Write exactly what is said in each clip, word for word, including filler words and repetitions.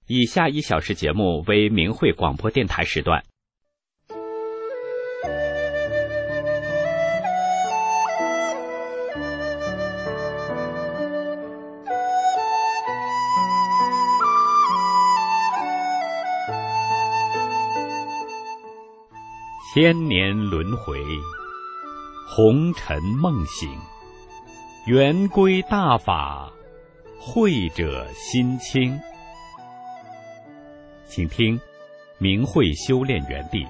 以下一小时节目为明慧广播电台时段。千年轮回，红尘梦醒，圆规大法，慧者心清。请听明慧修炼园地。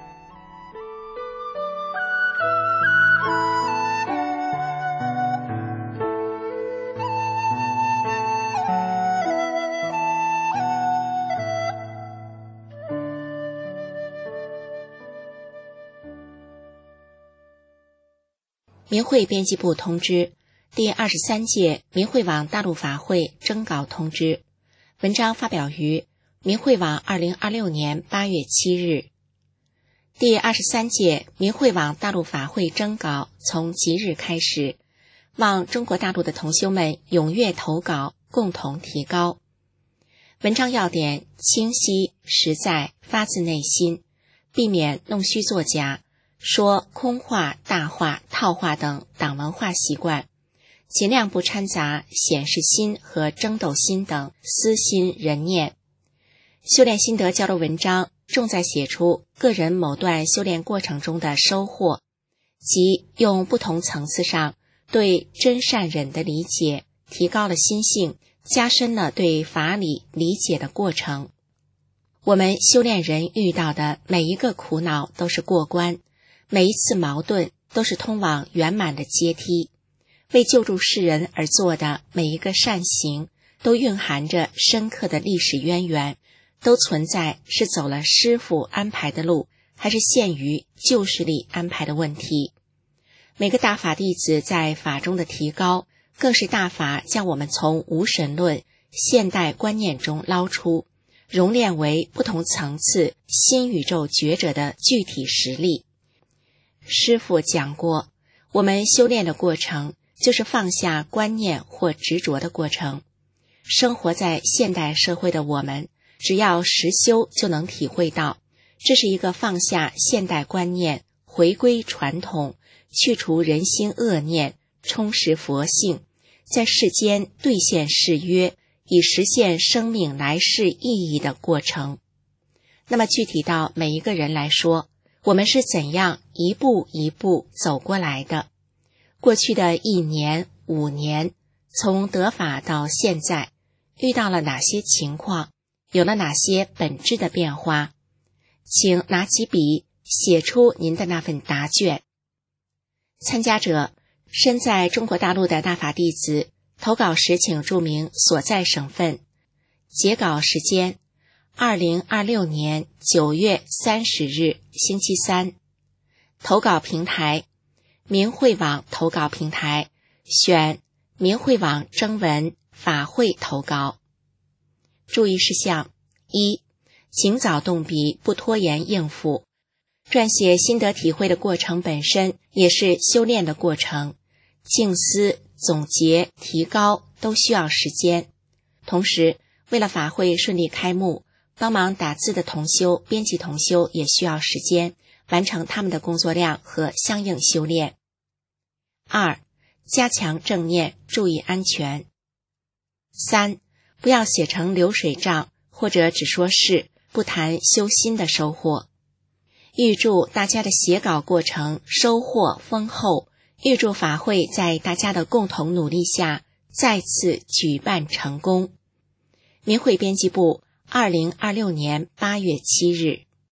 明慧编辑部通知，第二十三届明慧网大陆法会征稿通知，文章发表于明慧网二零二六年八月七日。第二十三届明慧网大陆法会征稿从即日开始，望中国大陆的同修们踊跃投稿，共同提高。文章要点清晰、实在，发自内心，避免弄虚作假，说空话、大话、套话等党文化习惯，尽量不掺杂显示心和争斗心等私心人念。修炼心得交流文章重在写出个人某段修炼过程中的收获，即用不同层次上对真善忍的理解，提高了心性，加深了对法理理解的过程。我们修炼人遇到的每一个苦恼都是过关，每一次矛盾都是通往圆满的阶梯，为救助世人而做的每一个善行都蕴含着深刻的历史渊源，都存在是走了师父安排的路，还是限于旧势力安排的问题。每个大法弟子在法中的提高，更是大法将我们从无神论现代观念中捞出，熔炼为不同层次新宇宙觉者的具体实力。师父讲过，我们修炼的过程就是放下观念或执着的过程。生活在现代社会的我们，只要实修就能体会到，这是一个放下现代观念，回归传统，去除人心恶念，充实佛性，在世间兑现誓约，以实现生命来世意义的过程。那么具体到每一个人来说，我们是怎样一步一步走过来的？过去的一年、五年，从得法到现在，遇到了哪些情况？有了哪些本质的变化？请拿起笔，写出您的那份答卷。参加者：身在中国大陆的大法弟子，投稿时请注明所在省份。截稿时间：二零二六年九月三十日，星期三。投稿平台：明慧网投稿平台，选明慧网征文法会投稿。注意事项：一、尽早动笔，不拖延应付。撰写心得体会的过程本身也是修炼的过程，静思、总结、提高都需要时间。同时，为了法会顺利开幕，帮忙打字的同修、编辑同修也需要时间，完成他们的工作量和相应修炼。二、加强正念，注意安全。三、不要写成流水账，或者只说是，不谈修心的收获。预祝大家的写稿过程收获丰厚，预祝法会在大家的共同努力下再次举办成功。明慧编辑部，二零二六年八月七日。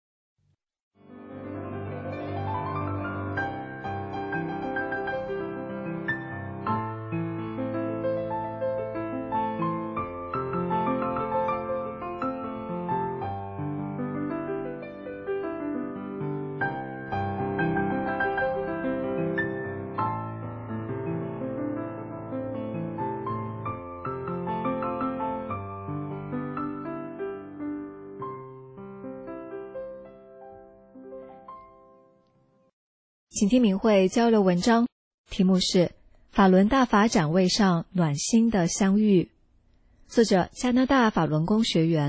请听明慧交流文章，题目是法轮大法展位上暖心的相遇，作者加拿大法轮功学员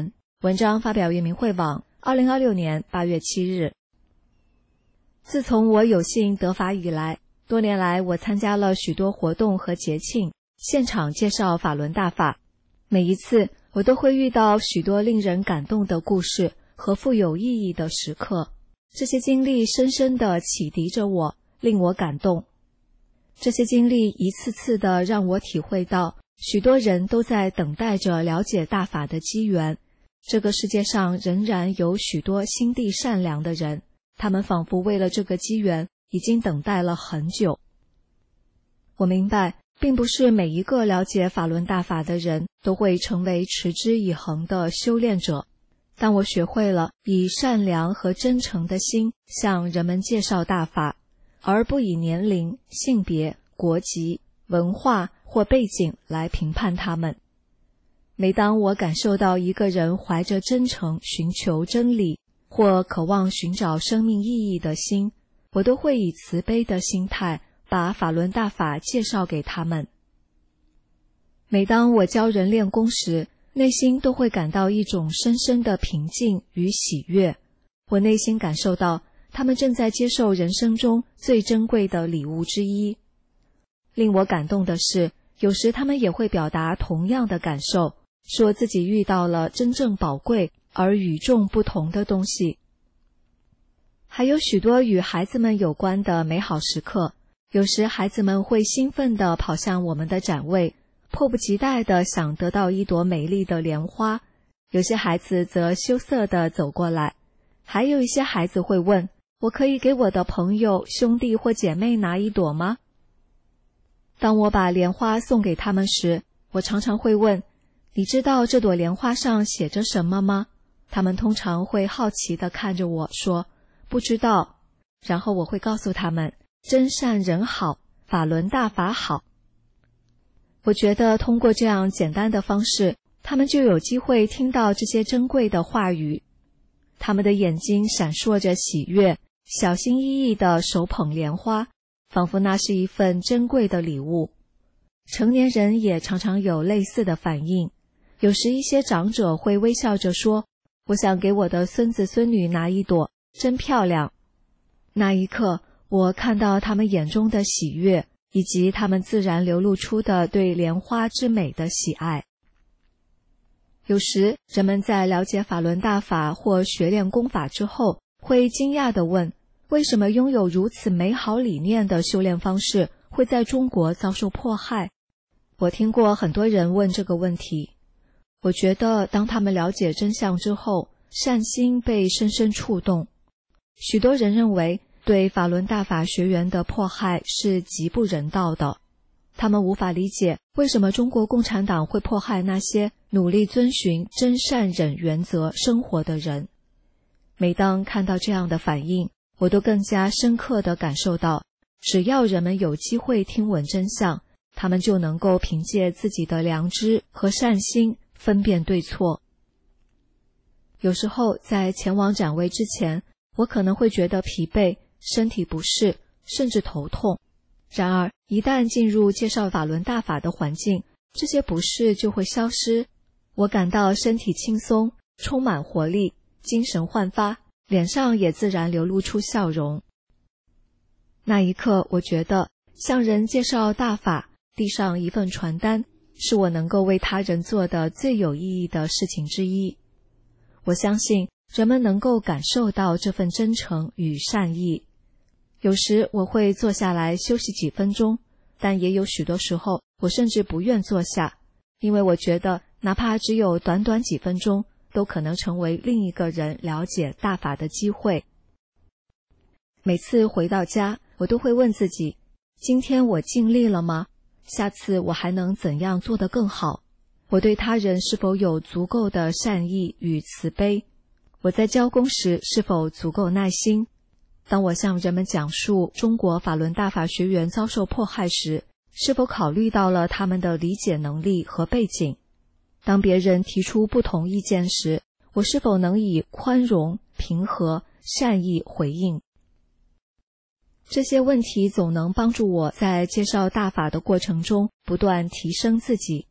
文章发表于明慧网，二零二六年八月七日。自从我有幸得法以来，多年来我参加了许多活动和节庆，现场介绍法轮大法。每一次我都会遇到许多令人感动的故事和富有意义的时刻，这些经历深深地启迪着我，令我感动。这些经历一次次地让我体会到，许多人都在等待着了解大法的机缘。这个世界上仍然有许多心地善良的人，他们仿佛为了这个机缘已经等待了很久。我明白，并不是每一个了解法轮大法的人都会成为持之以恒的修炼者，但我学会了以善良和真诚的心向人们介绍大法，而不以年龄、性别、国籍、文化或背景来评判他们。每当我感受到一个人怀着真诚寻求真理，或渴望寻找生命意义的心，我都会以慈悲的心态把法轮大法介绍给他们。每当我教人练功时，内心都会感到一种深深的平静与喜悦。我内心感受到他们正在接受人生中最珍贵的礼物之一。令我感动的是，有时他们也会表达同样的感受，说自己遇到了真正宝贵而与众不同的东西。还有许多与孩子们有关的美好时刻，有时孩子们会兴奋地跑向我们的展位，迫不及待地想得到一朵美丽的莲花，有些孩子则羞涩地走过来，还有一些孩子会问，我可以给我的朋友、兄弟或姐妹拿一朵吗？当我把莲花送给他们时，我常常会问，你知道这朵莲花上写着什么吗？他们通常会好奇地看着我说，不知道。然后我会告诉他们，真善人好，法轮大法好。我觉得通过这样简单的方式，他们就有机会听到这些珍贵的话语。他们的眼睛闪烁着喜悦，小心翼翼地手捧莲花，仿佛那是一份珍贵的礼物。成年人也常常有类似的反应，有时一些长者会微笑着说，我想给我的孙子孙女拿一朵，真漂亮。那一刻，我看到他们眼中的喜悦，以及他们自然流露出的对莲花之美的喜爱。有时人们在了解法轮大法或学练功法之后，会惊讶地问，为什么拥有如此美好理念的修炼方式会在中国遭受迫害？我听过很多人问这个问题。我觉得当他们了解真相之后，善心被深深触动。许多人认为对法轮大法学员的迫害是极不人道的，他们无法理解为什么中国共产党会迫害那些努力遵循真善忍原则生活的人。每当看到这样的反应，我都更加深刻地感受到，只要人们有机会听闻真相，他们就能够凭借自己的良知和善心分辨对错。有时候在前往展位之前，我可能会觉得疲惫、身体不适，甚至头痛。然而一旦进入介绍法轮大法的环境，这些不适就会消失，我感到身体轻松，充满活力，精神焕发，脸上也自然流露出笑容。那一刻，我觉得向人介绍大法，递上一份传单，是我能够为他人做的最有意义的事情之一。我相信人们能够感受到这份真诚与善意。有时我会坐下来休息几分钟，但也有许多时候我甚至不愿坐下，因为我觉得哪怕只有短短几分钟，都可能成为另一个人了解大法的机会。每次回到家，我都会问自己，今天我尽力了吗？下次我还能怎样做得更好？我对他人是否有足够的善意与慈悲？我在教功时是否足够耐心？当我向人们讲述中国法轮大法学员遭受迫害时，是否考虑到了他们的理解能力和背景？当别人提出不同意见时，我是否能以宽容、平和、善意回应？这些问题总能帮助我在介绍大法的过程中不断提升自己。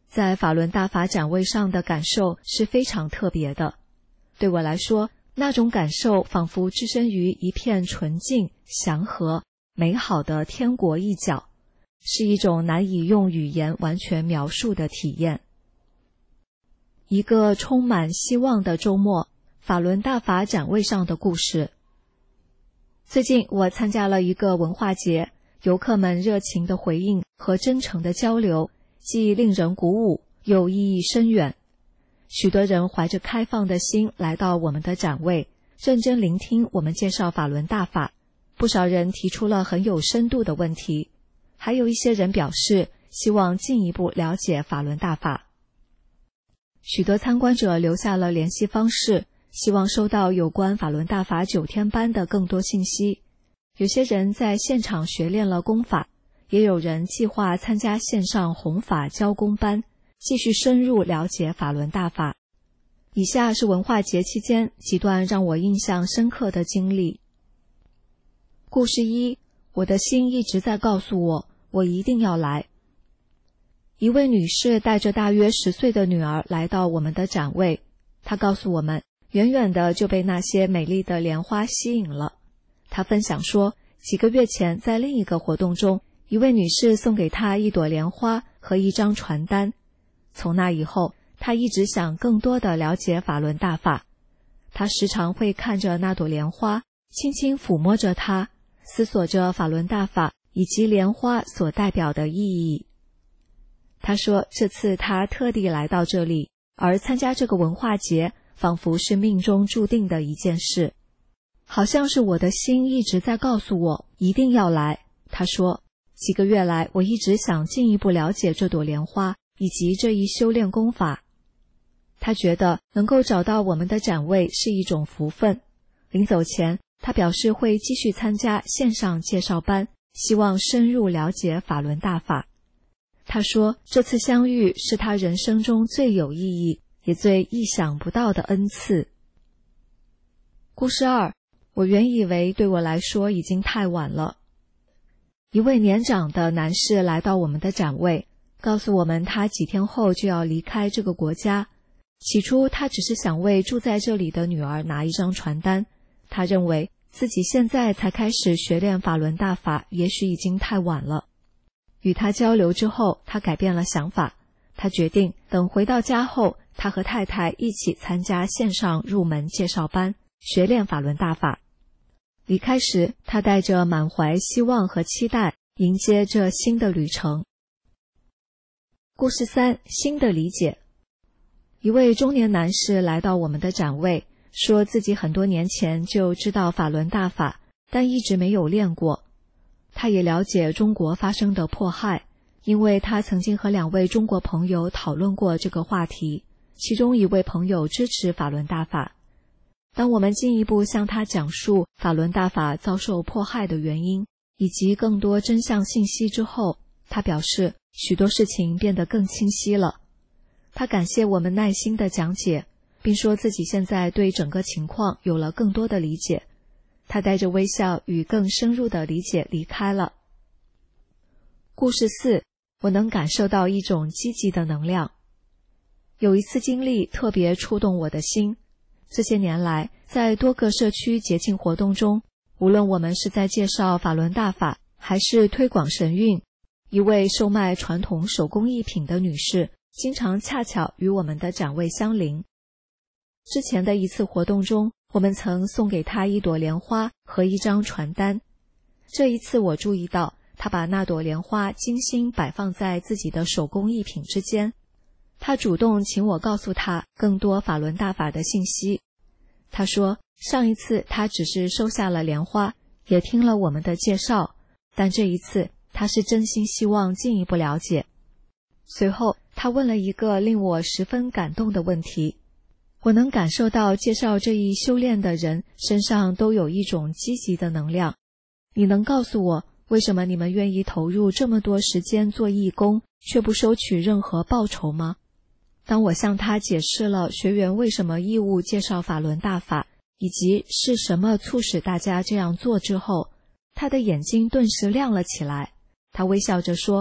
在法轮大法展位上的感受是非常特别的。对我来说，那种感受仿佛置身于一片纯净、祥和、美好的天国一角，是一种难以用语言完全描述的体验。一个充满希望的周末，法轮大法展位上的故事。最近我参加了一个文化节，游客们热情的回应和真诚的交流，既令人鼓舞，又意义深远。许多人怀着开放的心来到我们的展位，认真聆听我们介绍法轮大法。不少人提出了很有深度的问题，还有一些人表示希望进一步了解法轮大法。许多参观者留下了联系方式，希望收到有关法轮大法九天班的更多信息。有些人在现场学练了功法，也有人计划参加线上弘法教功班，继续深入了解法轮大法。以下是文化节期间几段让我印象深刻的经历。故事一，我的心一直在告诉我，我一定要来。一位女士带着大约十岁的女儿来到我们的展位，她告诉我们，远远的就被那些美丽的莲花吸引了。她分享说，几个月前在另一个活动中，一位女士送给她一朵莲花和一张传单。从那以后，她一直想更多地了解法轮大法。她时常会看着那朵莲花，轻轻抚摸着它，思索着法轮大法以及莲花所代表的意义。她说，这次她特地来到这里，而参加这个文化节仿佛是命中注定的一件事。好像是我的心一直在告诉我一定要来。她说，几个月来我一直想进一步了解这朵莲花以及这一修炼功法。她觉得能够找到我们的展位是一种福分。临走前，她表示会继续参加线上介绍班，希望深入了解法轮大法。她说，这次相遇是她人生中最有意义也最意想不到的恩赐。故事二，我原以为对我来说已经太晚了。一位年长的男士来到我们的展位，告诉我们他几天后就要离开这个国家。起初他只是想为住在这里的女儿拿一张传单，他认为自己现在才开始学练法轮大法，也许已经太晚了。与他交流之后，他改变了想法，他决定等回到家后，他和太太一起参加线上入门介绍班，学练法轮大法。离开时，他带着满怀希望和期待，迎接这新的旅程。故事三，新的理解。一位中年男士来到我们的展位，说自己很多年前就知道法轮大法，但一直没有练过。他也了解中国发生的迫害，因为他曾经和两位中国朋友讨论过这个话题，其中一位朋友支持法轮大法。当我们进一步向他讲述法轮大法遭受迫害的原因，以及更多真相信息之后，他表示许多事情变得更清晰了。他感谢我们耐心的讲解，并说自己现在对整个情况有了更多的理解。他带着微笑与更深入的理解离开了。故事四，我能感受到一种积极的能量。有一次经历特别触动我的心。这些年来，在多个社区节庆活动中，无论我们是在介绍法轮大法，还是推广神韵，一位售卖传统手工艺品的女士，经常恰巧与我们的展位相邻。之前的一次活动中，我们曾送给她一朵莲花和一张传单。这一次我注意到，她把那朵莲花精心摆放在自己的手工艺品之间。她主动请我告诉她更多法轮大法的信息。她说，上一次她只是收下了莲花，也听了我们的介绍，但这一次她是真心希望进一步了解。随后，她问了一个令我十分感动的问题。我能感受到介绍这一修炼的人身上都有一种积极的能量。你能告诉我，为什么你们愿意投入这么多时间做义工，却不收取任何报酬吗？当我向他解释了学员为什么义务介绍法轮大法，以及是什么促使大家这样做之后，他的眼睛顿时亮了起来。他微笑着说，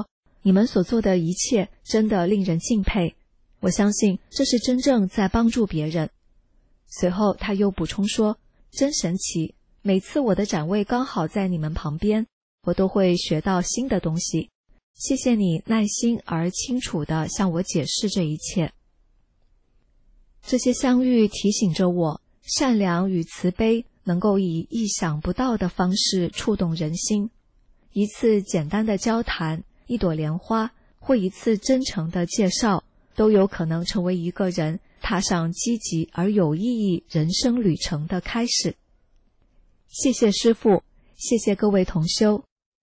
你们所做的一切真的令人敬佩，我相信这是真正在帮助别人。随后他又补充说，真神奇，每次我的展位刚好在你们旁边，我都会学到新的东西。谢谢你耐心而清楚地向我解释这一切。这些相遇提醒着我，善良与慈悲能够以意想不到的方式触动人心。一次简单的交谈，一朵莲花，或一次真诚的介绍，都有可能成为一个人踏上积极而有意义人生旅程的开始。谢谢师父，谢谢各位同修。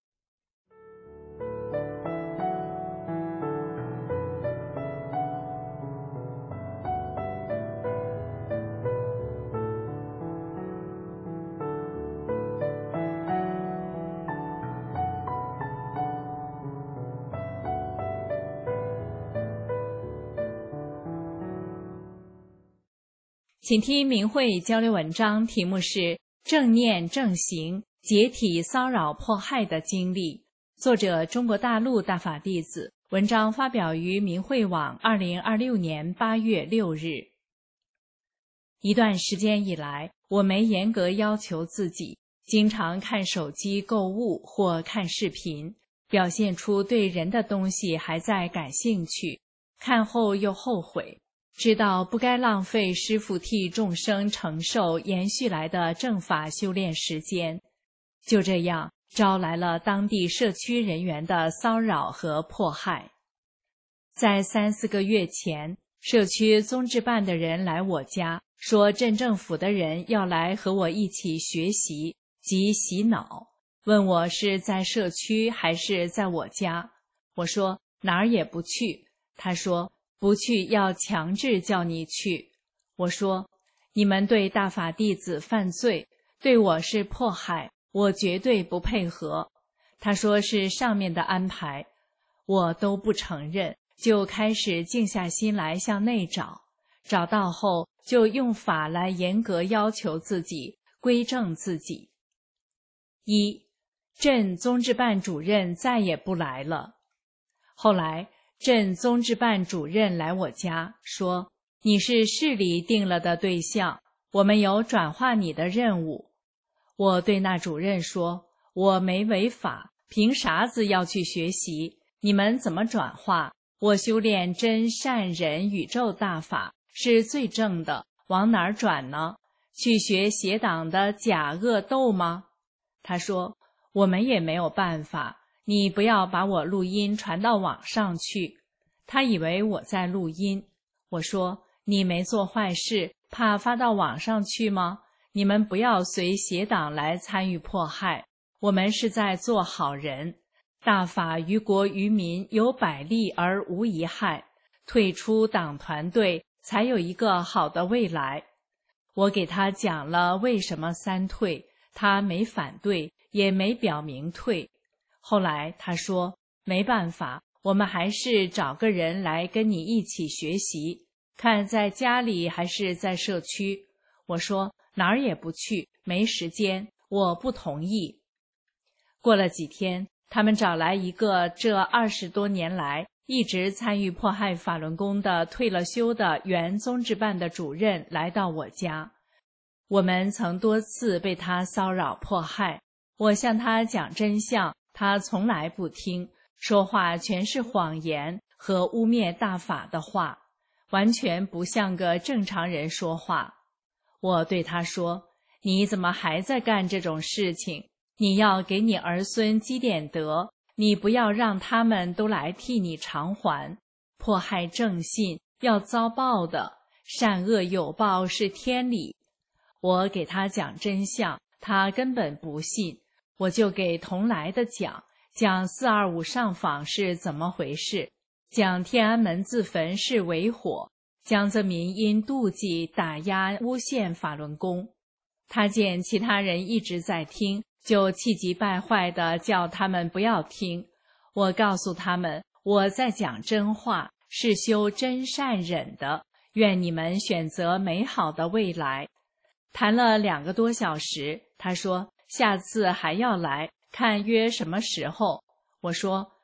请听明慧交流文章，题目是正念正行解体骚扰迫害的经历，作者中国大陆大法弟子，文章发表于明慧网二零二六年八月六日。一段时间以来，我没严格要求自己，经常看手机购物或看视频，表现出对人的东西还在感兴趣，看后又后悔，知道不该浪费师父替众生承受延续来的正法修炼时间，就这样招来了当地社区人员的骚扰和迫害。在三四个月前，社区宗治办的人来我家，说镇政府的人要来和我一起学习及洗脑，问我是在社区还是在我家。我说哪儿也不去。他说不去要强制叫你去。我说你们对大法弟子犯罪，对我是迫害，我绝对不配合。他说是上面的安排，我都不承认，就开始静下心来向内找，找到后就用法来严格要求自己，规正自己。一，镇宗治办主任再也不来了。后来镇宗治办主任来我家，说你是市里定了的对象，我们有转化你的任务。我对那主任说，我没违法，凭啥子要去学习？你们怎么转化？我修炼真善忍宇宙大法是最正的，往哪儿转呢？去学邪党的假恶斗吗？他说我们也没有办法，你不要把我录音传到网上去。他以为我在录音。我说你没做坏事，怕发到网上去吗？你们不要随邪党来参与迫害，我们是在做好人，大法于国于民有百利而无一害，退出党团队才有一个好的未来。我给他讲了为什么三退，他没反对，也没表明退。后来他说没办法，我们还是找个人来跟你一起学习，看在家里还是在社区。我说哪儿也不去，没时间，我不同意。过了几天，他们找来一个这二十多年来一直参与迫害法轮功的退了休的原宗治办的主任来到我家。我们曾多次被他骚扰迫害，我向他讲真相，他从来不听，说话全是谎言和污蔑大法的话，完全不像个正常人说话。我对他说，你怎么还在干这种事情？你要给你儿孙积点德，你不要让他们都来替你偿还。迫害正信要遭报的，善恶有报是天理。我给他讲真相，他根本不信。我就给同来的讲，讲四二五上访是怎么回事，讲天安门自焚是为火，江泽民因妒忌打压诬陷法轮功。他见其他人一直在听，就气急败坏地叫他们不要听。我告诉他们，我在讲真话，是修真善忍的，愿你们选择美好的未来。谈了两个多小时，他说下次还要来，看约什么时候。我说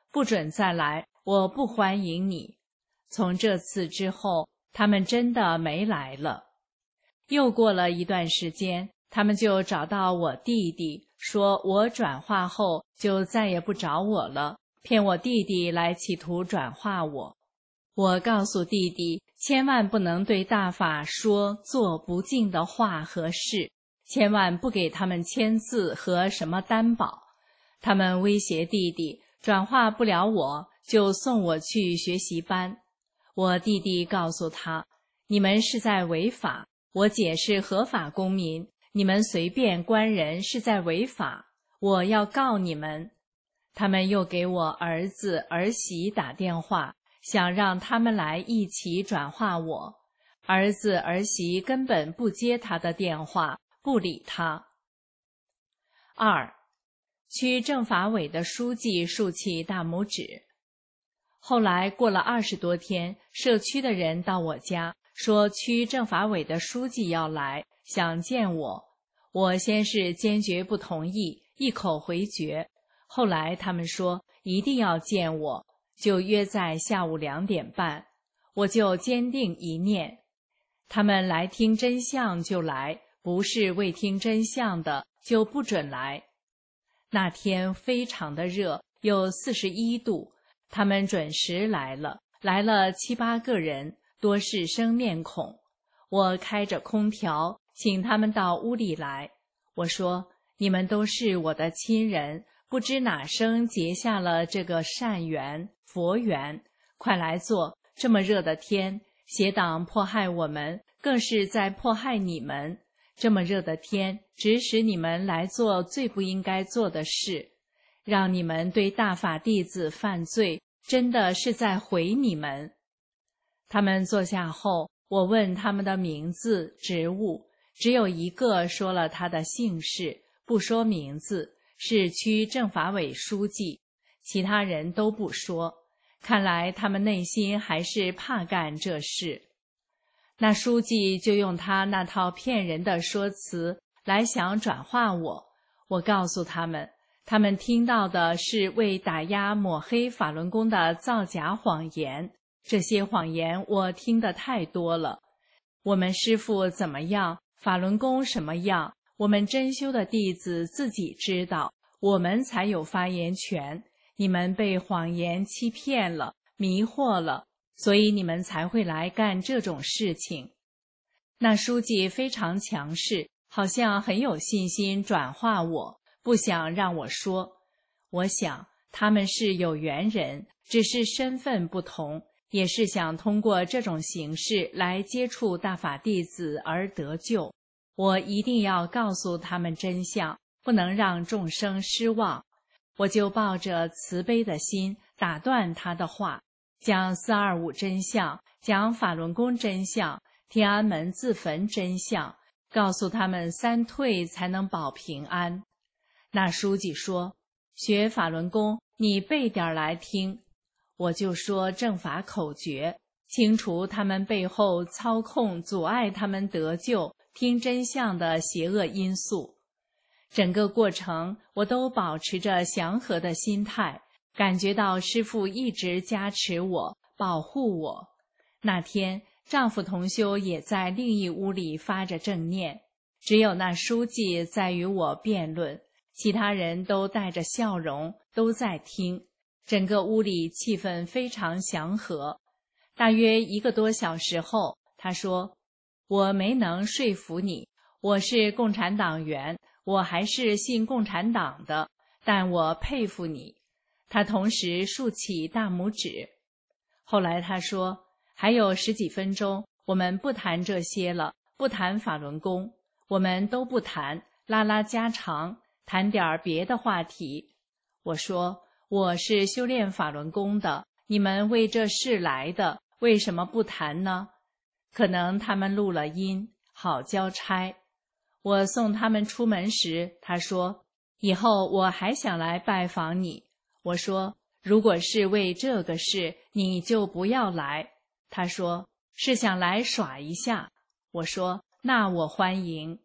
不准再来，我不欢迎你。从这次之后，他们真的没来了。又过了一段时间，他们就找到我弟弟，说我转化后就再也不找我了，骗我弟弟来企图转化我。我告诉弟弟，千万不能对大法说做不敬的话和事，千万不给他们签字和什么担保。他们威胁弟弟，转化不了我就送我去学习班。我弟弟告诉他，你们是在违法，我姐是合法公民，你们随便关人是在违法，我要告你们。他们又给我儿子儿媳打电话，想让他们来一起转化我。儿子儿媳根本不接他的电话，不理他。二，区政法委的书记竖起大拇指。后来过了二十多天，社区的人到我家，说区政法委的书记要来，想见我。我先是坚决不同意，一口回绝。后来他们说一定要见我，就约在下午两点半。我就坚定一念，他们来听真相就来，不是为听真相的就不准来。那天非常的热，有四十一度，他们准时来了，来了七八个人，多是生面孔。我开着空调，请他们到屋里来。我说，你们都是我的亲人，不知哪生结下了这个善缘、佛缘，快来坐。这么热的天，邪党迫害我们，更是在迫害你们。这么热的天，指使你们来做最不应该做的事，让你们对大法弟子犯罪，真的是在毁你们。他们坐下后，我问他们的名字、职务，只有一个说了他的姓氏，不说名字，是区政法委书记，其他人都不说。看来他们内心还是怕干这事。那书记就用他那套骗人的说辞来想转化我。我告诉他们，他们听到的是为打压抹黑法轮功的造假谎言，这些谎言我听得太多了。我们师父怎么样，法轮功什么样，我们真修的弟子自己知道，我们才有发言权。你们被谎言欺骗了，迷惑了，所以你们才会来干这种事情。那书记非常强势，好像很有信心转化我，不想让我说。我想他们是有缘人，只是身份不同，也是想通过这种形式来接触大法弟子而得救。我一定要告诉他们真相，不能让众生失望。我就抱着慈悲的心打断他的话，讲四二五真相，讲法轮功真相，天安门自焚真相，告诉他们三退才能保平安。那书记说，学法轮功你背点来听。我就说正法口诀，清除他们背后操控阻碍他们得救听真相的邪恶因素。整个过程我都保持着祥和的心态，感觉到师父一直加持我，保护我。那天丈夫同修也在另一屋里发着正念，只有那书记在与我辩论，其他人都带着笑容，都在听。整个屋里气氛非常祥和。大约一个多小时后，他说，我没能说服你，我是共产党员，我还是信共产党的，但我佩服你。他同时竖起大拇指。后来他说，还有十几分钟，我们不谈这些了，不谈法轮功，我们都不谈，拉拉家常，谈点别的话题。我说，我是修炼法轮功的，你们为这事来的，为什么不谈呢？可能他们录了音，好交差。我送他们出门时，他说，以后我还想来拜访你。我说，如果是为这个事，你就不要来。他说，是想来耍一下。我说，那我欢迎。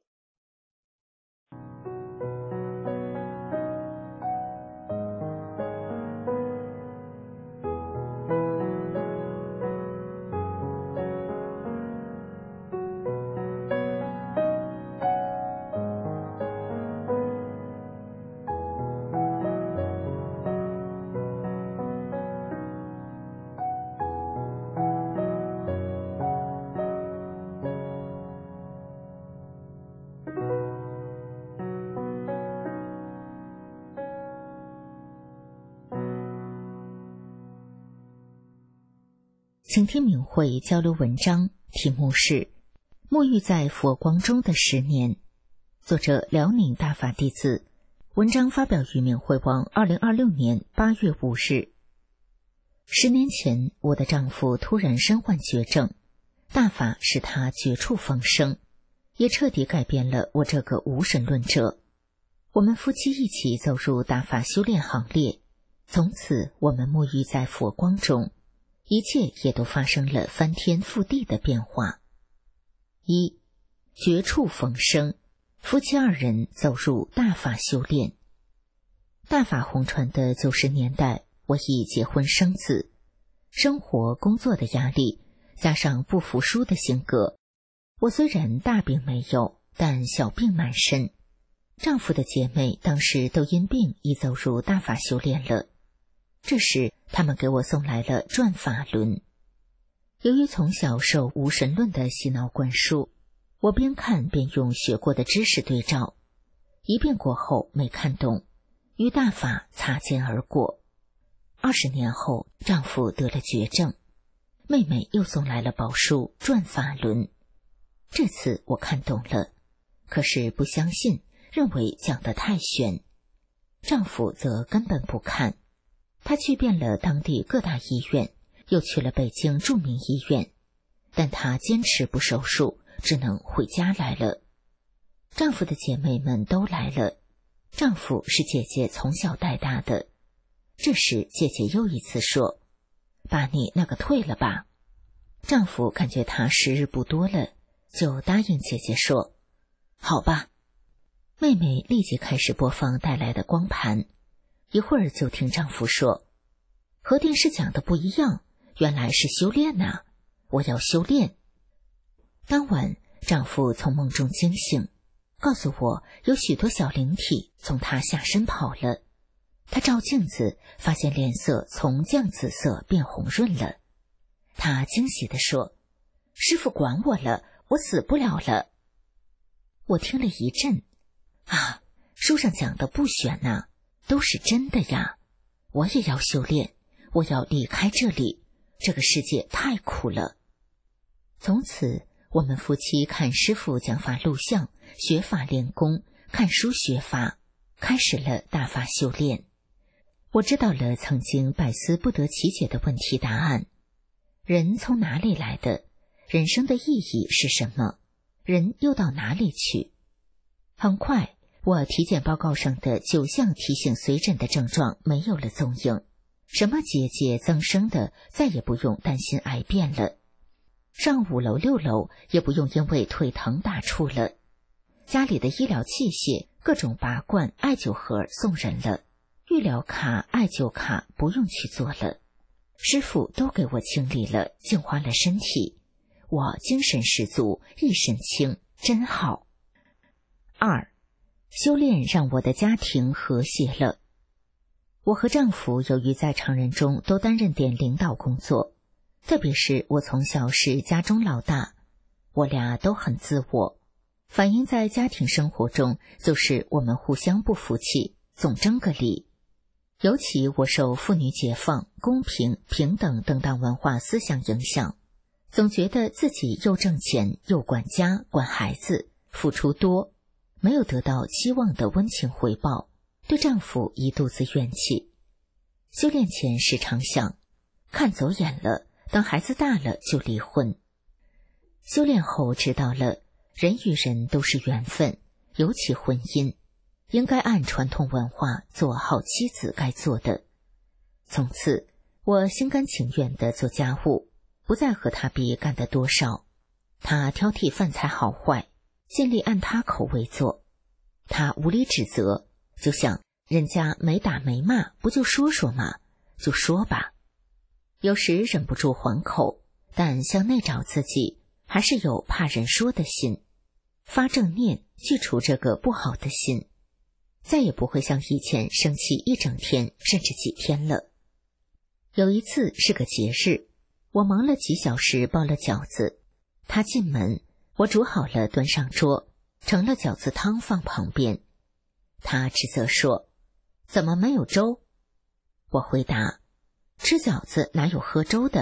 请听明慧交流文章，题目是《沐浴在佛光中的十年》，作者辽宁大法弟子，文章发表于明慧网二零二六年八月五日。十年前，我的丈夫突然身患绝症，大法使他绝处逢生，也彻底改变了我这个无神论者。我们夫妻一起走入大法修炼行列，从此我们沐浴在佛光中，一切也都发生了翻天覆地的变化。一、绝处逢生，夫妻二人走入大法修炼。大法红传的九十年代，我已结婚生子，生活工作的压力加上不服输的性格，我虽然大病没有，但小病满身。丈夫的姐妹当时都因病已走入大法修炼了，这时他们给我送来了转法轮。由于从小受无神论的洗脑灌输，我边看边用学过的知识对照，一遍过后没看懂，与大法擦肩而过。二十年后，丈夫得了绝症，妹妹又送来了宝书转法轮。这次我看懂了，可是不相信，认为讲得太玄。丈夫则根本不看，他去遍了当地各大医院，又去了北京著名医院，但他坚持不手术，只能回家来了。丈夫的姐妹们都来了，丈夫是姐姐从小带大的。这时姐姐又一次说：“把你那个退了吧。”丈夫感觉她时日不多了，就答应姐姐说：“好吧。”妹妹立即开始播放带来的光盘，一会儿就听丈夫说：“和电视讲的不一样，原来是修炼呐、啊，我要修炼。”当晚，丈夫从梦中惊醒，告诉我有许多小灵体从他下身跑了。他照镜子，发现脸色从酱紫色变红润了。他惊喜地说：“师父管我了，我死不了了。”我听了一震，啊，书上讲的不玄呐，都是真的呀！我也要修炼，我要离开这里，这个世界太苦了。从此，我们夫妻看师父讲法录像，学法练功，看书学法，开始了大法修炼。我知道了曾经百思不得其解的问题答案：人从哪里来的？人生的意义是什么？人又到哪里去？很快，我体检报告上的九项提醒随诊的症状没有了踪影，什么节节增生的再也不用担心癌变了，上五楼六楼也不用因为腿疼打怵了，家里的医疗器械各种拔罐艾灸盒送人了，预疗卡艾灸卡不用去做了，师傅都给我清理了净化了身体，我精神十足，一身轻，真好。二，修炼让我的家庭和谐了。我和丈夫由于在常人中都担任点领导工作，特别是我从小是家中老大，我俩都很自我，反映在家庭生活中就是我们互相不服气，总争个理。尤其我受妇女解放、公平、平等等等文化思想影响，总觉得自己又挣钱又管家管孩子，付出多，没有得到期望的温情回报，对丈夫一肚子怨气。修炼前时常想，看走眼了，等孩子大了就离婚。修炼后知道了，人与人都是缘分，尤其婚姻，应该按传统文化做好妻子该做的。从此，我心甘情愿地做家务，不再和他比干得多少。他挑剔饭菜好坏，尽力按他口味做。他无理指责，就想人家没打没骂，不就说说嘛，就说吧。有时忍不住还口，但向内找自己，还是有怕人说的心。发正念，去除这个不好的心，再也不会像以前生气一整天甚至几天了。有一次是个节日，我忙了几小时包了饺子，他进门，我煮好了端上桌，盛了饺子汤放旁边。他指责说：“怎么没有粥？”我回答：“吃饺子哪有喝粥的，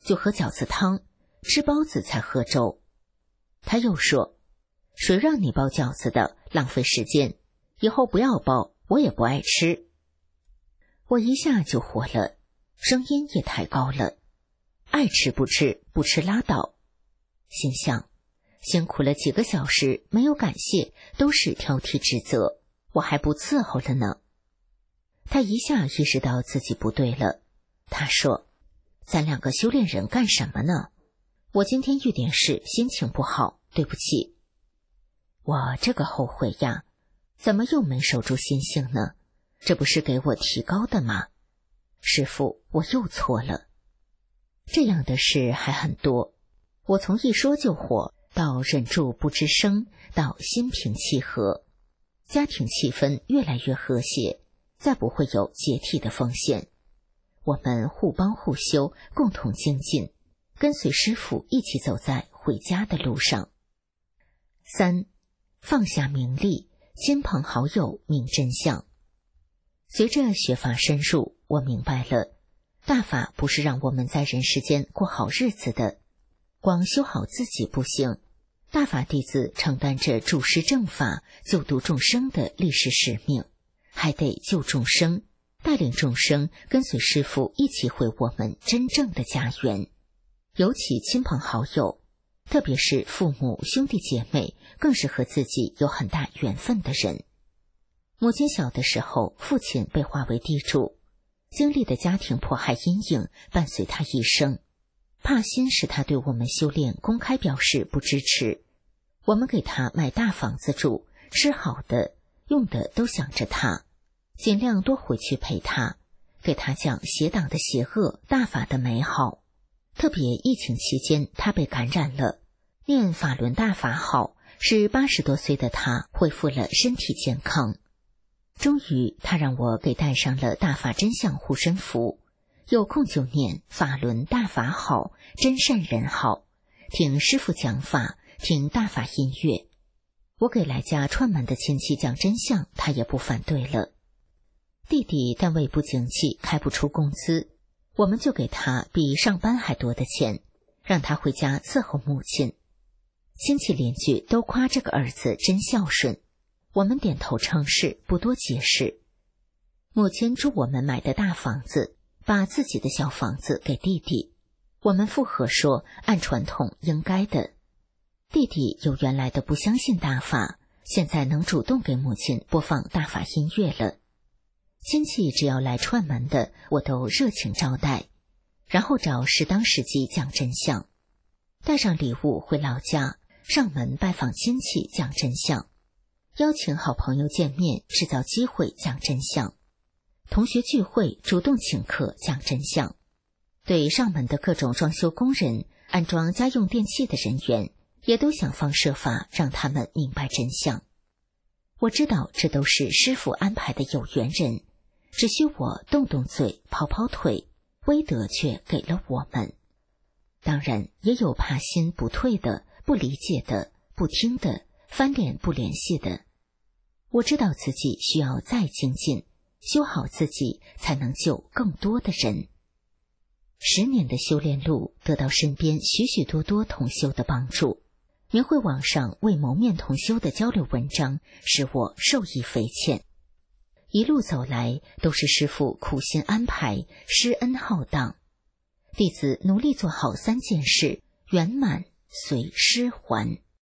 就喝饺子汤，吃包子才喝粥。他又说，谁让你包饺子的，浪费时间，以后不要包，我也不爱吃。我一下就火了，声音也抬高了，爱吃不吃，不吃拉倒。心想，辛苦了几个小时，没有感谢，都是挑剔指责，我还不伺候了呢。他一下意识到自己不对了，他说，咱两个修炼人干什么呢？我今天遇点事，心情不好，对不起。我这个后悔呀，怎么又没守住心性呢？这不是给我提高的吗？师父，我又错了。这样的事还很多，我从一说就火，到忍住不吱声，到心平气和，家庭气氛越来越和谐，再不会有解体的风险。我们互帮互修，共同精进，跟随师父一起走在回家的路上。三，放下名利，亲朋好友明真相。随着学法深入，我明白了，大法不是让我们在人世间过好日子的，光修好自己不行，大法弟子承担着主持正法、救度众生的历史使命，还得救众生，带领众生跟随师父一起回我们真正的家园。尤其亲朋好友，特别是父母、兄弟姐妹，更是和自己有很大缘分的人。母亲小的时候，父亲被划为地主，经历的家庭迫害阴影伴随他一生。怕心使他对我们修炼公开表示不支持，我们给他买大房子住，吃好的，用的都想着他，尽量多回去陪他，给他讲邪党的邪恶，大法的美好。特别疫情期间，他被感染了，念法轮大法好，使八十多岁的他恢复了身体健康。终于，他让我给戴上了大法真相护身符，有空就念法轮大法好，真善人好，听师父讲法，听大法音乐。我给来家串门的亲戚讲真相，他也不反对了。弟弟单位不景气，开不出工资，我们就给他比上班还多的钱，让他回家伺候母亲。亲戚邻居都夸这个儿子真孝顺，我们点头称是，不多解释。母亲祝我们买的大房子，把自己的小房子给弟弟，我们附和说按传统应该的。弟弟有原来的不相信大法，现在能主动给母亲播放大法音乐了。亲戚只要来串门的，我都热情招待，然后找适当时机讲真相，带上礼物回老家，上门拜访亲戚讲真相，邀请好朋友见面，制造机会讲真相，同学聚会主动请客讲真相，对上门的各种装修工人、安装家用电器的人员，也都想方设法让他们明白真相。我知道这都是师父安排的有缘人，只需我动动嘴，跑跑腿，威德却给了我们。当然也有怕心不退的，不理解的，不听的，翻脸不联系的。我知道自己需要再精进，修好自己，才能救更多的人。十年的修炼路，得到身边许许多多同修的帮助。明慧网上为谋面同修的交流文章，使我受益匪浅。一路走来，都是师父苦心安排，施恩浩荡。弟子努力做好三件事，圆满随师还。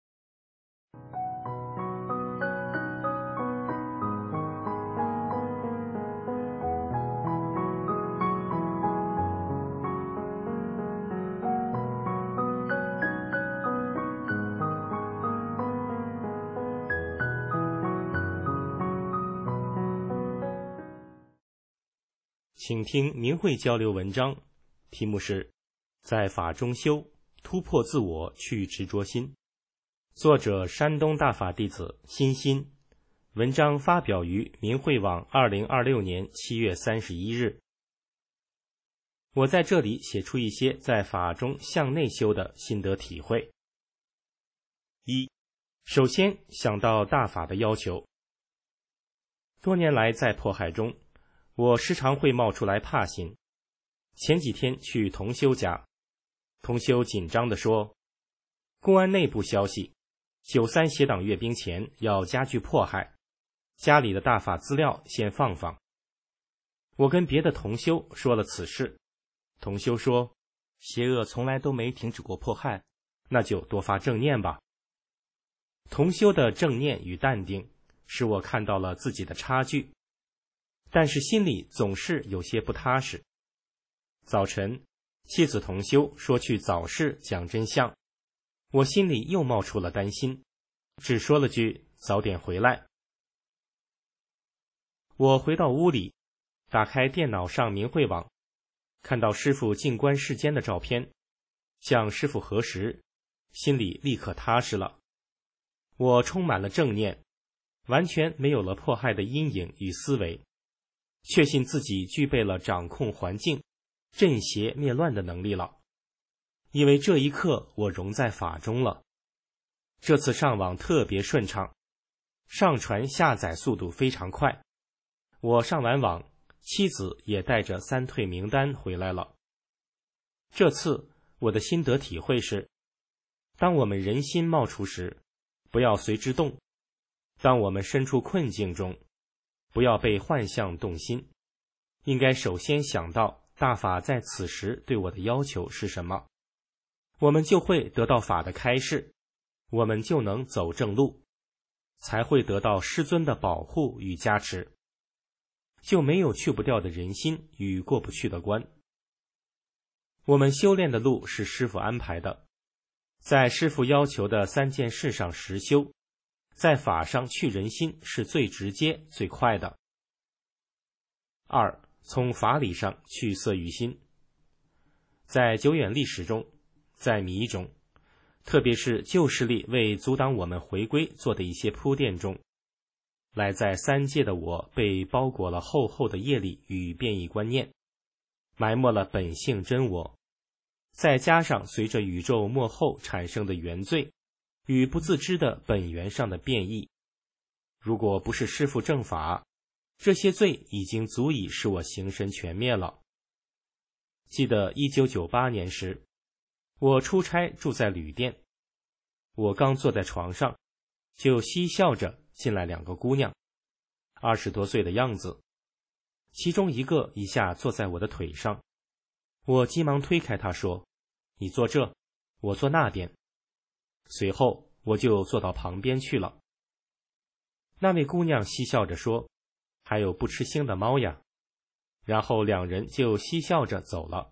请听明慧交流文章，题目是在法中修，突破自我，去执着心。作者山东大法弟子欣欣。文章发表于明慧网二零二六年七月三十一日。我在这里写出一些在法中向内修的心得体会。一，首先想到大法的要求。多年来在迫害中，我时常会冒出来怕心。前几天去同修家， 同修紧张地说，公安内部消息，九三协党阅兵前要加剧迫害，家里的大法资料先放放。我跟别的同修说了此事，同修说，邪恶从来都没停止过迫害，那就多发正念吧。同修的正念与淡定使我看到了自己的差距，但是心里总是有些不踏实。早晨，妻子同修说去早市讲真相，我心里又冒出了担心，只说了句早点回来。我回到屋里，打开电脑上明慧网，看到师父静观世间的照片，向师父核实，心里立刻踏实了。我充满了正念，完全没有了迫害的阴影与思维，确信自己具备了掌控环境、镇邪灭乱的能力了。因为这一刻我融在法中了。这次上网特别顺畅，上传下载速度非常快。我上完网，妻子也带着三退名单回来了。这次我的心得体会是，当我们人心冒出时，不要随之动；当我们身处困境中，不要被幻象动心，应该首先想到大法在此时对我的要求是什么，我们就会得到法的开示，我们就能走正路，才会得到师尊的保护与加持，就没有去不掉的人心与过不去的关。我们修炼的路是师父安排的，在师父要求的三件事上实修，在法上去人心是最直接最快的。二，从法理上去色欲心。在久远历史中，在迷中，特别是旧势力为阻挡我们回归做的一些铺垫中，赖在三界的我被包裹了厚厚的业力与变异观念，埋没了本性真我，再加上随着宇宙末后产生的原罪与不自知的本源上的变异，如果不是师父正法，这些罪已经足以使我形神全灭了。记得一九九八年时，我出差住在旅店，我刚坐在床上，就嬉笑着进来两个姑娘，二十多岁的样子，其中一个一下坐在我的腿上，我急忙推开她说，你坐这，我坐那边。随后我就坐到旁边去了。那位姑娘嬉笑着说，还有不吃腥的猫呀，然后两人就嬉笑着走了。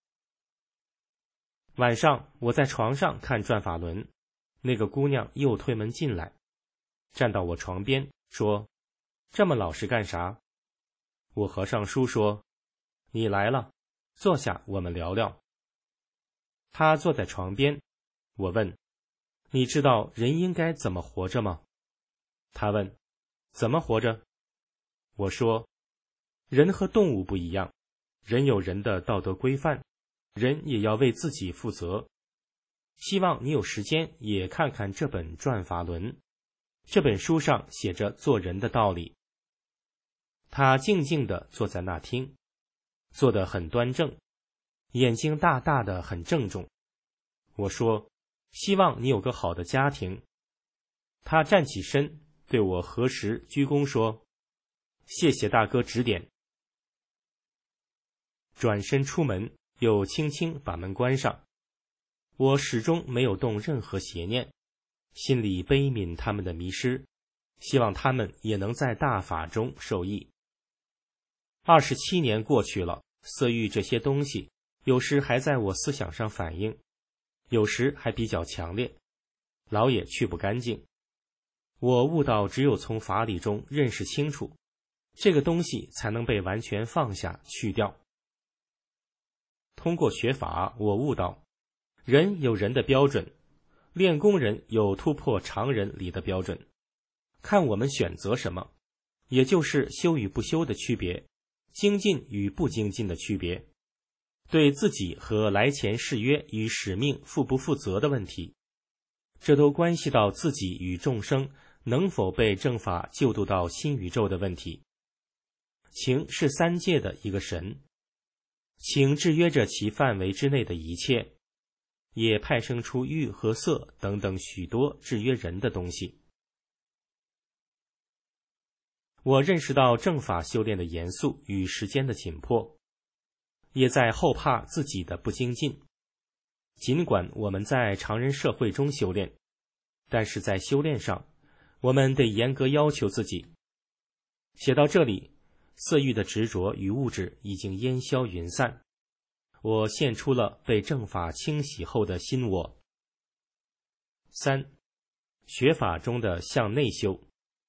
晚上我在床上看转法轮，那个姑娘又推门进来，站到我床边说，这么老实干啥？我合上书说，你来了，坐下我们聊聊。她坐在床边，我问，你知道人应该怎么活着吗？她问，怎么活着？我说，人和动物不一样，人有人的道德规范，人也要为自己负责。希望你有时间也看看这本转法轮，这本书上写着做人的道理。他静静地坐在那听，坐得很端正，眼睛大大的很郑重。我说，希望你有个好的家庭。他站起身对我合十鞠躬说，谢谢大哥指点。转身出门，又轻轻把门关上。我始终没有动任何邪念，心里悲悯他们的迷失，希望他们也能在大法中受益。二十七年过去了，色欲这些东西有时还在我思想上反应，有时还比较强烈，老也去不干净。我悟到只有从法理中认识清楚，这个东西才能被完全放下去掉。通过学法，我悟到人有人的标准，练功人有突破常人理的标准，看我们选择什么，也就是修与不修的区别，精进与不精进的区别，对自己和来前誓约与使命负不负责的问题，这都关系到自己与众生能否被正法救度到新宇宙的问题。情是三界的一个神，情制约着其范围之内的一切， 也派生出欲和色等等许多制约人的东西。我认识到正法修炼的严肃与时间的紧迫，也在后怕自己的不精进。尽管我们在常人社会中修炼，但是在修炼上，我们得严格要求自己。写到这里，色欲的执着与物质已经烟消云散，我现出了被正法清洗后的新我。三、学法中的向内修。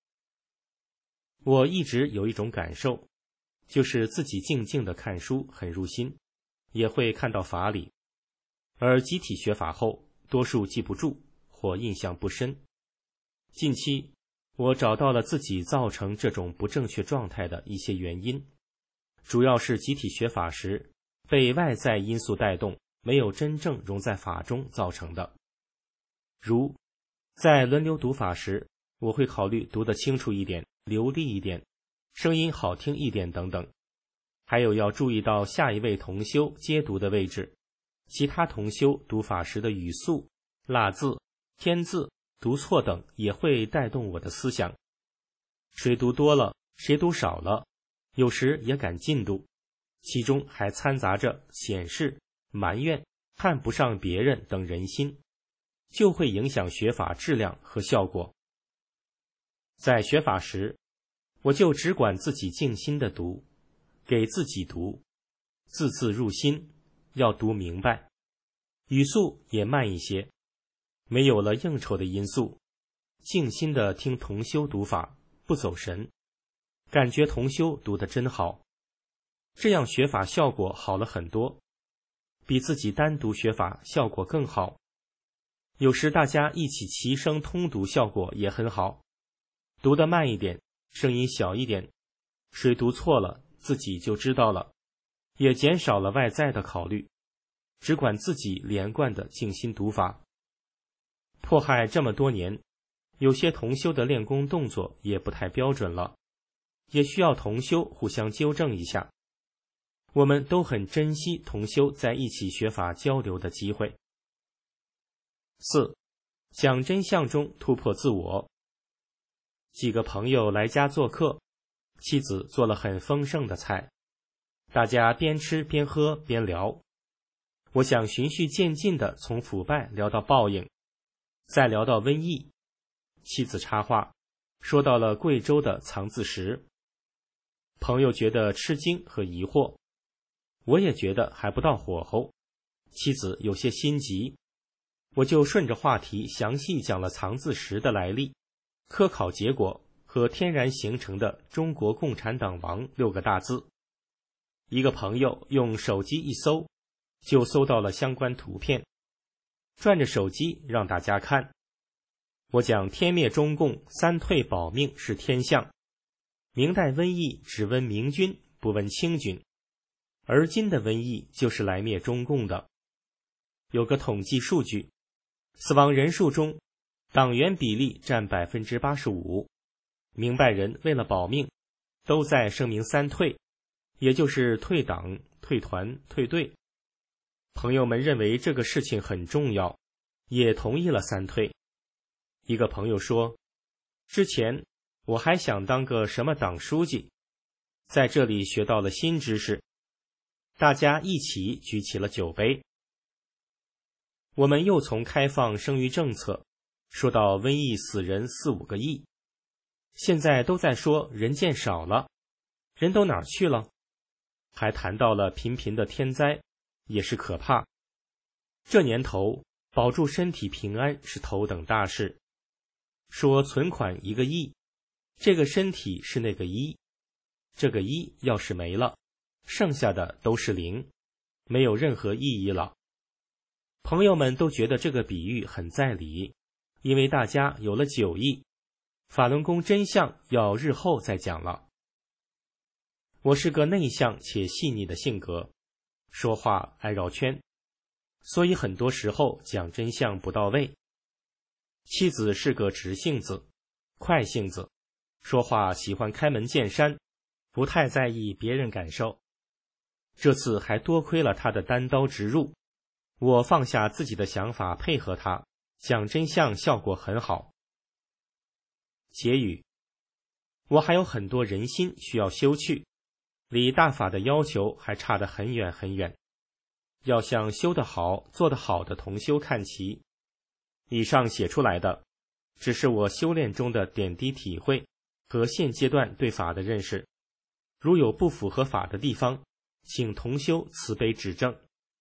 我一直有一种感受，就是自己静静地看书很入心，也会看到法理，而集体学法后，多数记不住或印象不深。近期我找到了自己造成这种不正确状态的一些原因，主要是集体学法时被外在因素带动，没有真正融在法中造成的。如在轮流读法时，我会考虑读得清楚一点，流利一点，声音好听一点等等，还有要注意到下一位同修接读的位置，其他同修读法时的语速、落字、添字、读错等也会带动我的思想。谁读多了，谁读少了，有时也赶进度，其中还掺杂着显示、埋怨、看不上别人等人心，就会影响学法质量和效果。在学法时，我就只管自己静心的读，给自己读，字字入心，要读明白，语速也慢一些，没有了应酬的因素，静心的听同修读法，不走神，感觉同修读得真好，这样学法效果好了很多，比自己单独学法效果更好。有时大家一起齐声通读，效果也很好，读得慢一点，声音小一点，谁读错了自己就知道了，也减少了外在的考虑，只管自己连贯的静心读法。迫害这么多年，有些同修的练功动作也不太标准了，也需要同修互相纠正一下。我们都很珍惜同修在一起学法交流的机会。四、讲真相中突破自我。几个朋友来家做客，妻子做了很丰盛的菜，大家边吃边喝边聊。我想循序渐进地从腐败聊到报应，再聊到瘟疫。妻子插话，说到了贵州的藏字石。朋友觉得吃惊和疑惑，我也觉得还不到火候。妻子有些心急，我就顺着话题详细讲了藏字石的来历、科考结果和天然形成的中国共产党亡六个大字。一个朋友用手机一搜，就搜到了相关图片，转着手机让大家看。我讲天灭中共，三退保命是天象。明代瘟疫只瘟明军，不瘟清军，而今的瘟疫就是来灭中共的。有个统计数据，死亡人数中，党员比例占 百分之八十五， 明白人为了保命，都在声明三退，也就是退党、退团、退队。朋友们认为这个事情很重要，也同意了三退。一个朋友说，之前我还想当个什么党书记，在这里学到了新知识，大家一起举起了酒杯。我们又从开放生育政策说到瘟疫死人四五个亿，现在都在说人见少了，人都哪儿去了？还谈到了频频的天灾，也是可怕。这年头保住身体平安是头等大事。说存款一个亿，这个身体是那个一，这个一要是没了，剩下的都是零，没有任何意义了。朋友们都觉得这个比喻很在理，因为大家有了九亿，法轮功真相要日后再讲了。我是个内向且细腻的性格，说话爱绕圈，所以很多时候讲真相不到位。妻子是个直性子、快性子，说话喜欢开门见山，不太在意别人感受。这次还多亏了他的单刀直入， 我放下自己的想法配合他，讲真相效果很好。结语：我还有很多人心需要修去，离大法的要求还差得很远很远，要向修得好、做得好的同修看齐。以上写出来的，只是我修炼中的点滴体会和现阶段对法的认识，如有不符合法的地方，请同修慈悲指正。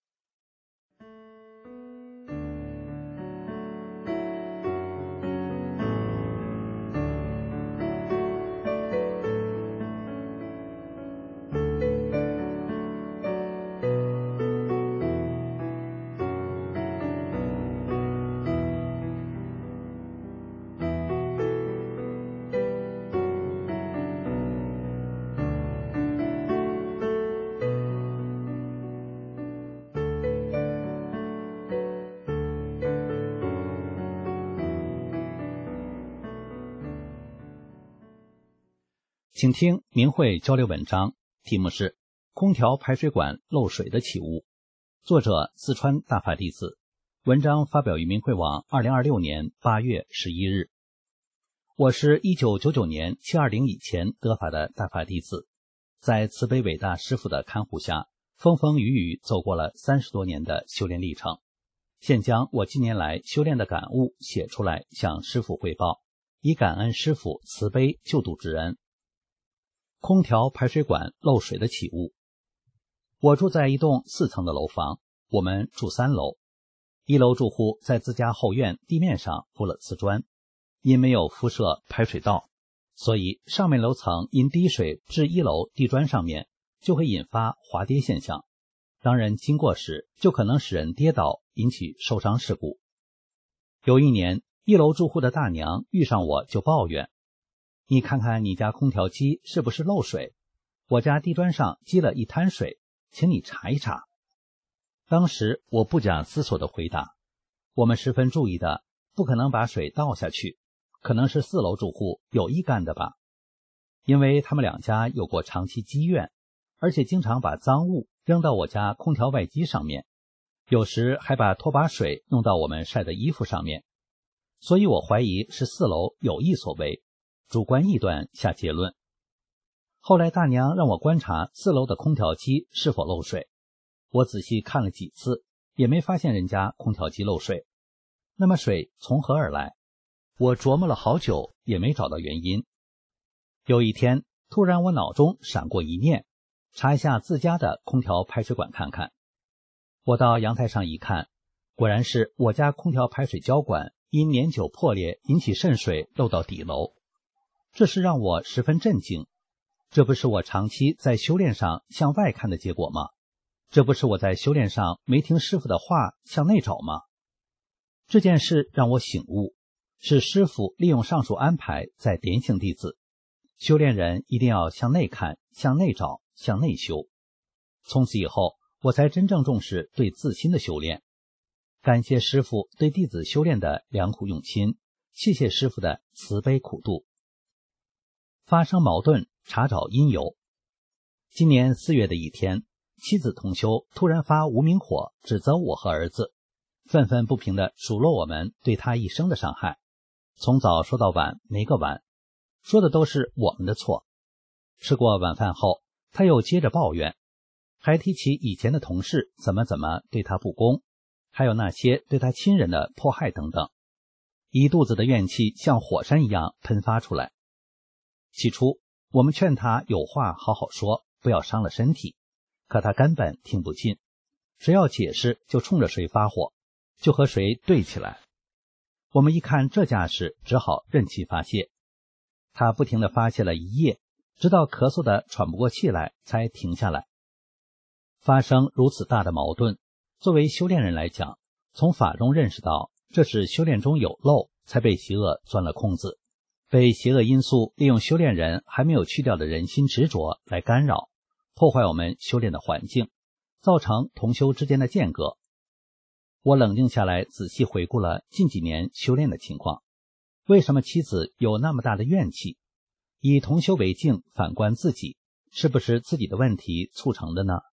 请听明慧交流文章，题目是空调排水管漏水的起雾，作者四川大法弟子，文章发表于明慧网二零二六年八月十一日。我是一九九九年七二零以前得法的大法弟子，在慈悲伟大师父的看护下，风风雨雨走过了三十多年的修炼历程，现将我近年来修炼的感悟写出来向师父汇报，以感恩师父慈悲救度之恩。空调排水管漏水的起雾。我住在一栋四层的楼房，我们住三楼。一楼住户在自家后院地面上铺了瓷砖，因没有铺设排水道，所以上面楼层因滴水至一楼地砖上面，就会引发滑跌现象。当人经过时，就可能使人跌倒，引起受伤事故。有一年，一楼住户的大娘遇上我就抱怨，你看看你家空调机是不是漏水？我家地砖上积了一滩水，请你查一查。当时我不假思索地回答，我们十分注意的，不可能把水倒下去，可能是四楼住户有意干的吧。因为他们两家有过长期积怨，而且经常把脏物扔到我家空调外机上面，有时还把拖把水弄到我们晒的衣服上面，所以我怀疑是四楼有意所为，主观臆断下结论。后来大娘让我观察四楼的空调机是否漏水，我仔细看了几次，也没发现人家空调机漏水。那么水从何而来？我琢磨了好久，也没找到原因。有一天，突然我脑中闪过一念，查一下自家的空调排水管看看。我到阳台上一看，果然是我家空调排水胶管因年久破裂引起渗水漏到底楼。这是让我十分震惊，这不是我长期在修炼上向外看的结果吗？这不是我在修炼上没听师父的话向内找吗？这件事让我醒悟，是师父利用上述安排在点醒弟子，修炼人一定要向内看，向内找，向内修。从此以后，我才真正重视对自心的修炼。感谢师父对弟子修炼的良苦用心，谢谢师父的慈悲苦度。发生矛盾，查找因由。今年四月的一天，妻子同修突然发无名火，指责我和儿子，愤愤不平地数落我们对他一生的伤害，从早说到晚没个完，说的都是我们的错。吃过晚饭后，他又接着抱怨，还提起以前的同事怎么怎么对他不公，还有那些对他亲人的迫害等等，一肚子的怨气像火山一样喷发出来。起初我们劝他有话好好说，不要伤了身体，可他根本听不进，谁要解释就冲着谁发火，就和谁对起来。我们一看这架势，只好任其发泄。他不停地发泄了一夜，直到咳嗽的喘不过气来才停下来。发生如此大的矛盾，作为修炼人来讲，从法中认识到这是修炼中有漏，才被邪恶钻了空子，被邪恶因素利用修炼人还没有去掉的人心执着来干扰，破坏我们修炼的环境，造成同修之间的间隔。我冷静下来，仔细回顾了近几年修炼的情况，为什么妻子有那么大的怨气？以同修为镜，反观自己，是不是自己的问题促成的呢？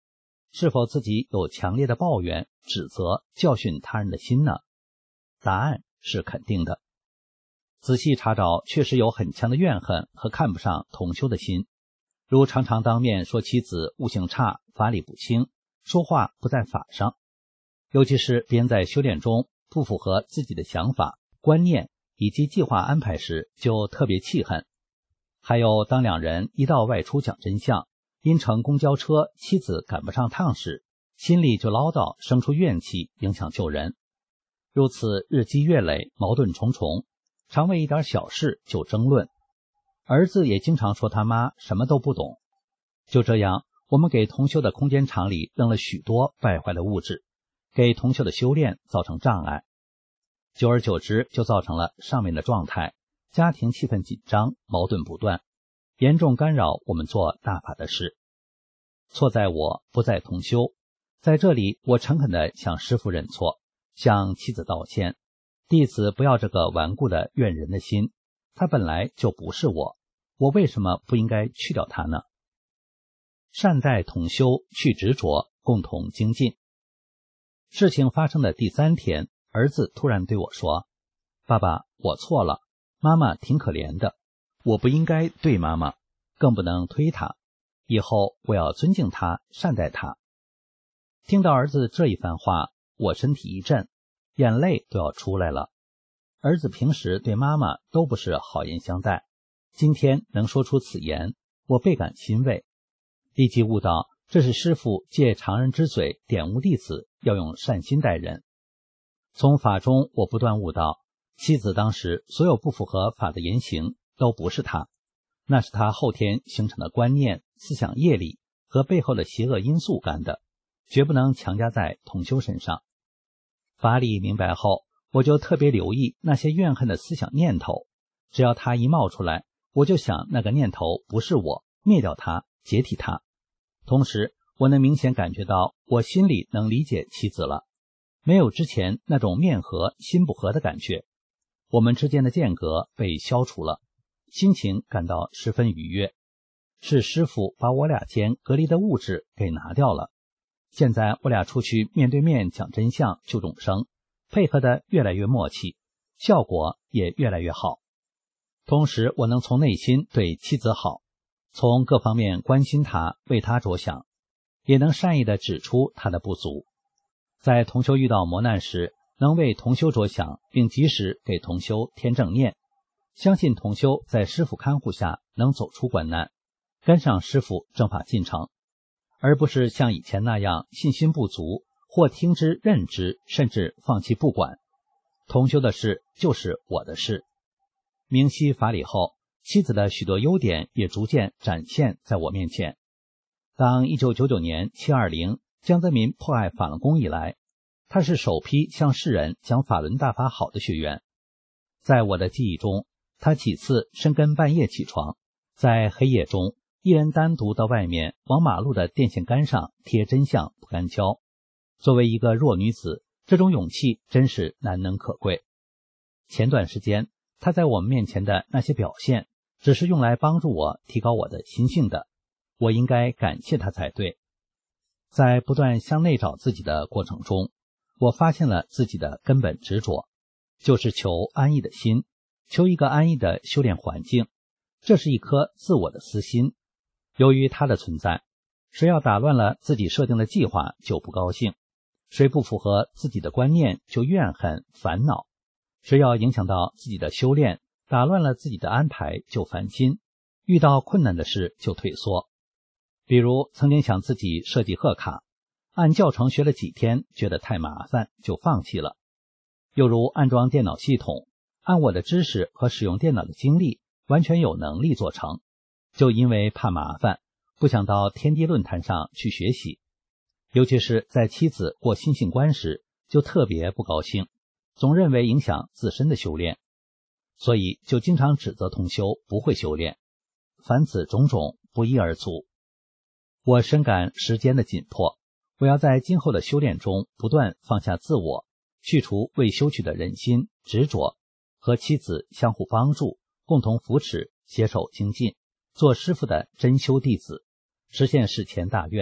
是否自己有强烈的抱怨、指责、教训他人的心呢？答案是肯定的。仔细查找，确实有很强的怨恨和看不上同修的心，如常常当面说妻子悟性差、法理不清，说话不在法上，尤其是别人在修炼中不符合自己的想法、观念以及计划安排时，就特别气恨。还有当两人一道外出讲真相，因乘公交车妻子赶不上趟时，心里就唠叨，生出怨气，影响救人。如此日积月累，矛盾重重，常为一点小事就争论。儿子也经常说他妈什么都不懂。就这样，我们给同修的空间场里扔了许多败坏的物质，给同修的修炼造成障碍。久而久之，就造成了上面的状态，家庭气氛紧张，矛盾不断，严重干扰我们做大法的事。错在我，不在同修。在这里，我诚恳地向师父认错，向妻子道歉。弟子不要这个顽固的怨人的心，他本来就不是我，我为什么不应该去掉他呢？善待同修，去执着，共同精进。事情发生的第三天，儿子突然对我说：爸爸，我错了，妈妈挺可怜的，我不应该对妈妈，更不能推她，以后我要尊敬她，善待她。听到儿子这一番话，我身体一震，眼泪都要出来了。儿子平时对妈妈都不是好言相待，今天能说出此言，我倍感欣慰，立即悟到这是师父借常人之嘴点悟弟子要用善心待人。从法中我不断悟到，妻子当时所有不符合法的言行都不是他，那是他后天形成的观念、思想业力和背后的邪恶因素干的，绝不能强加在同修身上。法理明白后，我就特别留意那些怨恨的思想念头，只要它一冒出来，我就想那个念头不是我，灭掉它，解体它。同时我能明显感觉到我心里能理解妻子了，没有之前那种面和心不和的感觉，我们之间的间隔被消除了，心情感到十分愉悦。是师父把我俩间隔离的物质给拿掉了，现在我俩出去面对面讲真相救众生，配合得越来越默契，效果也越来越好。同时我能从内心对妻子好，从各方面关心她，为她着想，也能善意地指出她的不足。在同修遇到磨难时，能为同修着想，并及时给同修添正念，相信同修在师父看护下能走出关难，跟上师父正法进程，而不是像以前那样信心不足，或听之任之，甚至放弃不管。同修的事就是我的事。明晰法理后，妻子的许多优点也逐渐展现在我面前。当一九九九年七二零江泽民迫害法轮功以来，他是首批向世人讲法轮大法好的学员。在我的记忆中，他几次深更半夜起床，在黑夜中一人单独到外面往马路的电线杆上贴真相不干胶。作为一个弱女子，这种勇气真是难能可贵。前段时间她在我们面前的那些表现，只是用来帮助我提高我的心性的，我应该感谢她才对。在不断向内找自己的过程中，我发现了自己的根本执着，就是求安逸的心，求一个安逸的修炼环境。这是一颗自我的私心，由于它的存在，谁要打乱了自己设定的计划就不高兴，谁不符合自己的观念就怨恨烦恼，谁要影响到自己的修炼，打乱了自己的安排就烦心，遇到困难的事就退缩。比如曾经想自己设计贺卡，按教程学了几天，觉得太麻烦就放弃了。又如安装电脑系统，按我的知识和使用电脑的经历，完全有能力做成，就因为怕麻烦，不想到天地论坛上去学习。尤其是在妻子过心性关时，就特别不高兴，总认为影响自身的修炼，所以就经常指责同修不会修炼。凡此种种，不一而足。我深感时间的紧迫，我要在今后的修炼中不断放下自我，去除未修取的忍心执着，和妻子相互帮助，共同扶持，携手精进，做师父的真修弟子，实现世前大愿，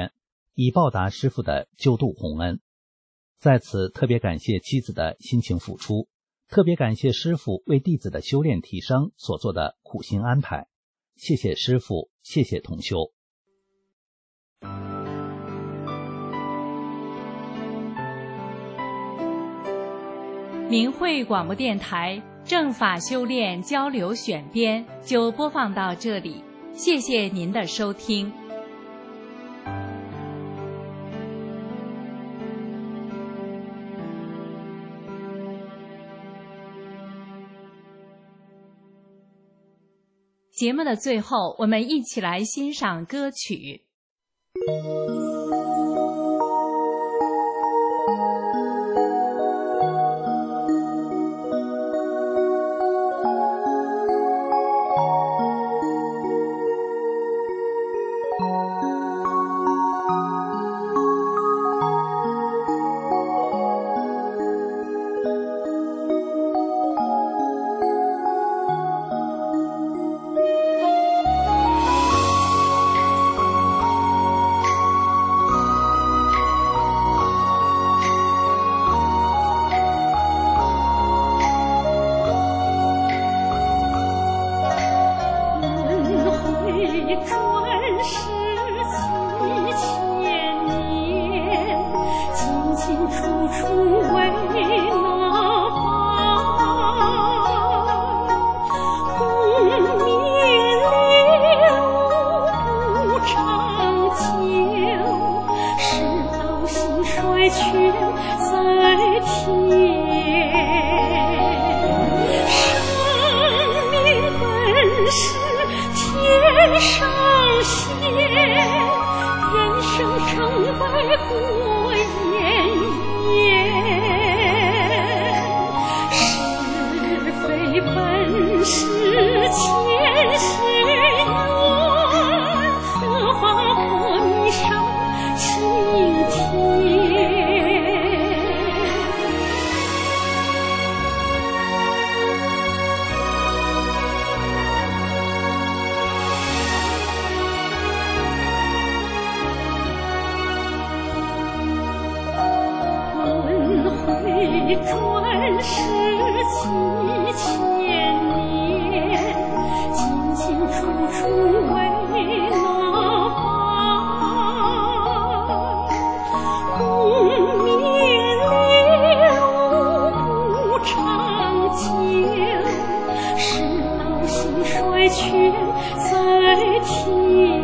以报答师父的救度洪恩。在此特别感谢妻子的辛勤付出，特别感谢师父为弟子的修炼提升所做的苦心安排。谢谢师父，谢谢同修。 明慧广播电台正法修炼交流选编就播放到这里，谢谢您的收听。节目的最后，我们一起来欣赏歌曲。 转世七千年，进进出出为那般，功名利禄不长久，世道兴衰全在天。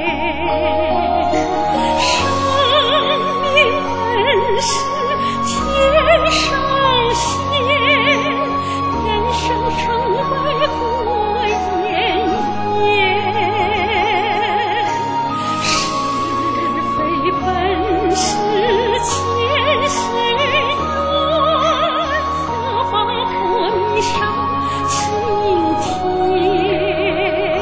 生命本是天上仙，人生成败过眼烟，是非本是千岁缘，何妨破迷上青天。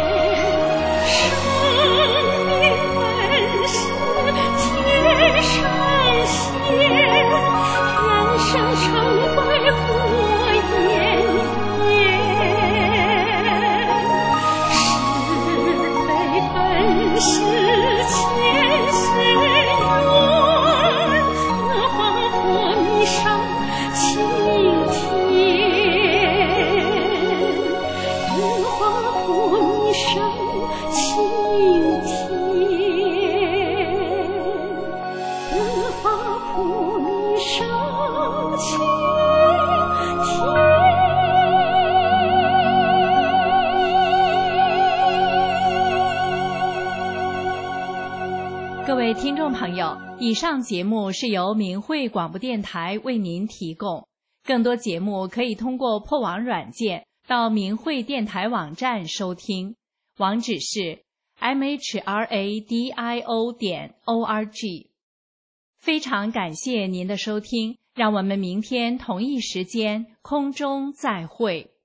生命本是天上仙，人生成败过眼烟，是非本是千岁缘，何妨破迷上青天，何妨破迷上青天，何妨破迷上青天。 各位听众朋友，以上节目是由明慧广播电台为您提供。更多节目可以通过破网软件到明慧电台网站收听，网址是 m h r a d i o 点 o r g。非常感谢您的收听，让我们明天同一时间空中再会。